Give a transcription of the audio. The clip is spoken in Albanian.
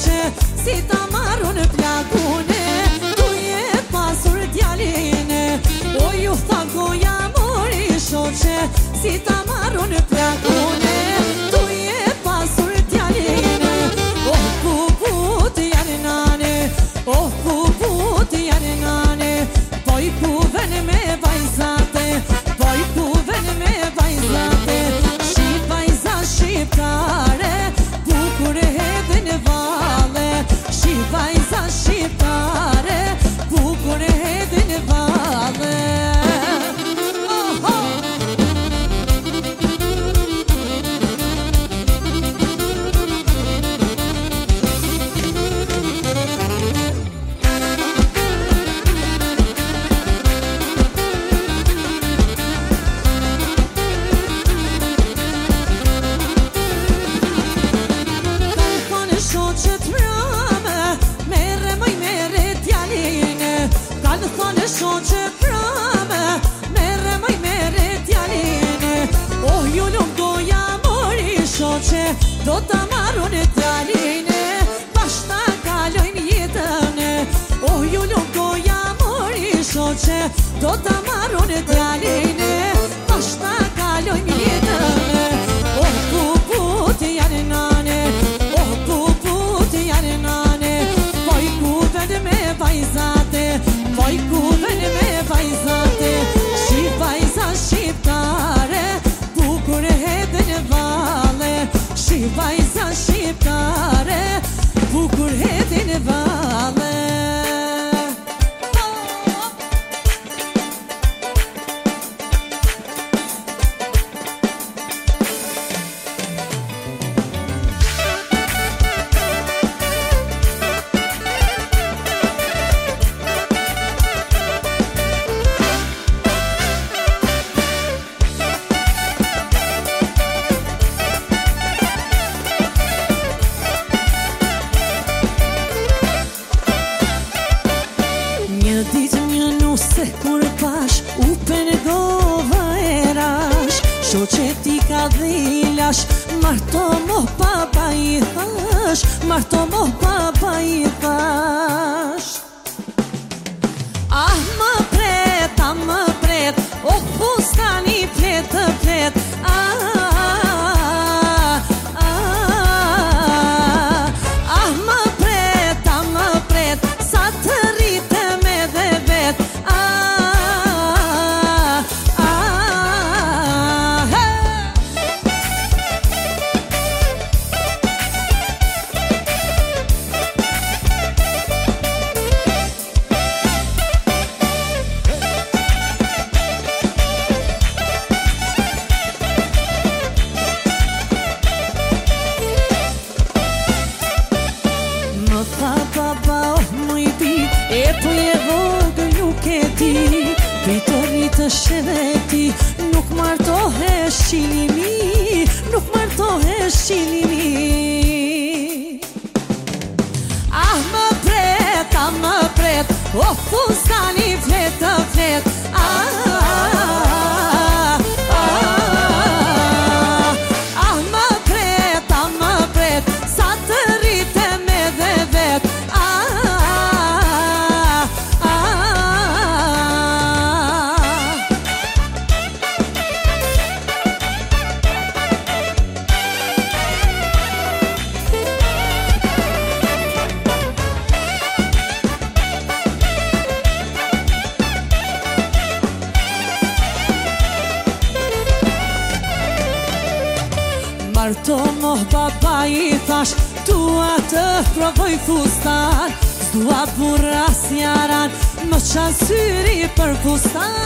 shoqe, si ta marru në plagune, tu je pasur djaline. O ju tha goja mori shoqe, si ta marru në plagune, tu je pasur djaline. Oh puput janë nane, oh puput janë nane, poj kuven me vajzate, poj kuven me vajzate. Shqip vajza shqiptare, bukur hedhe në vale. Shqip vajza shqiptare, bukur hedhe në vale. Shoqe prame, mere moj mere djaline. Oh ju nuk doja mori shoqe, do ta marru në djaline, bashkë ta kalojmë jetën. Oh ju nuk doja mori shoqe, do ta marru në djaline, bashkë ta kalojmë jetën. Oh puput janë nane, oh puput janë nane, poj kuven me vajzate, poj kuven me vajzate. Shqip vajza shqiptare, bukur hedhe në vale. Shqip vajza shqiptare, bukur hedhe në vale. Se kur pash u penegova e rash, shoqe ti ka dhilash, marto mo papa i thash, marto mo papa i thash. Ah më pret, oh fustani plet të plet. Më pret, sa të rritem edhe vet. Të shëveti, nuk martohe shqilimi, nuk martohe shqilimi. Më pret, o fustani flet të flet. Më pret, sa të rritem edhe vet. Marto mo papa i thash, tua të provoj fustan, s'dua burra s'jaran, më qanë syri për fustan.